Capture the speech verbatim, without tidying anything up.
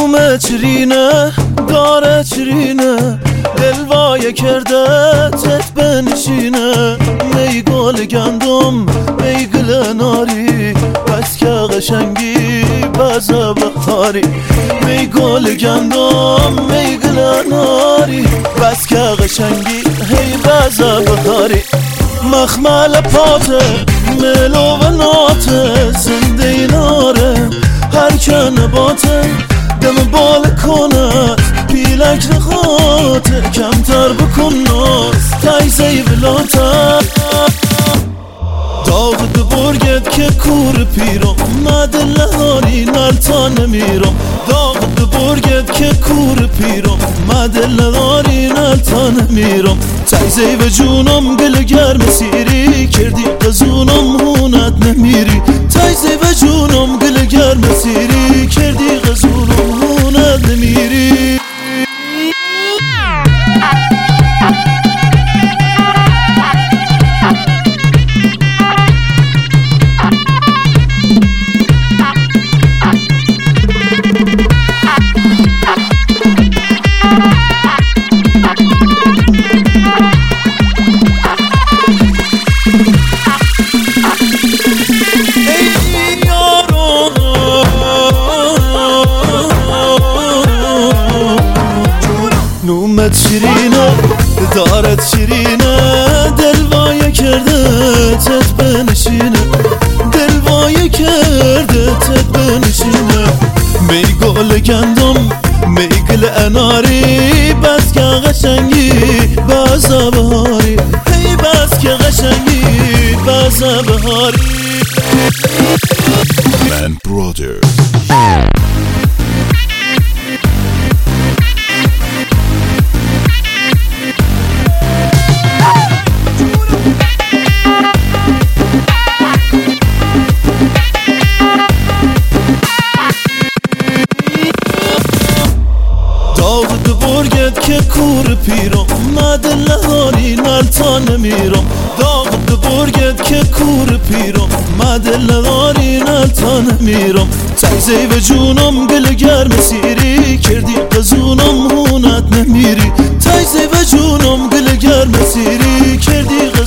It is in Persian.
نومه چرینه داره چرینه دلوای کرده تت بنشینه می گل گندم می گل ناری بس که قشنگی بزا بخاری می گل گندم می گل ناری بس که قشنگی هی بزا بخاری مخمل پاته ملو و ناته زنده ناره هر که نباته دم بال کند پیلک نخاته کمتر بکن ناز تایزه ولاته داغ دبرگت که کور پیرم مدل هاری نلتا نمیرم داغ دبرگت که کور پیرم مدل هاری نلتا نمیرم تایزه و جونم گل گرم سیری کردی قزونم هونت نمیری تایزه و جونم گل گرم سیری کردی قزونم هونت نمیری نومت شیرینه دارت شیرینه دلوای کرده تت بنشینه دلوای کرده تت بنشینه می گل گندم می گل اناری بس که قشنگی بازا بهاری هی بس که قشنگی بازا بهاری Man Brother که کور پیرم مدل هاری نلتا نمیرم داغ دبرگت که کور پیرم مدل هاری نلتا نمیرم تایزه و جونم گل گرم سیری کردی قزونم هونت نمیری تایزه و جونم گل گرم سیری کردی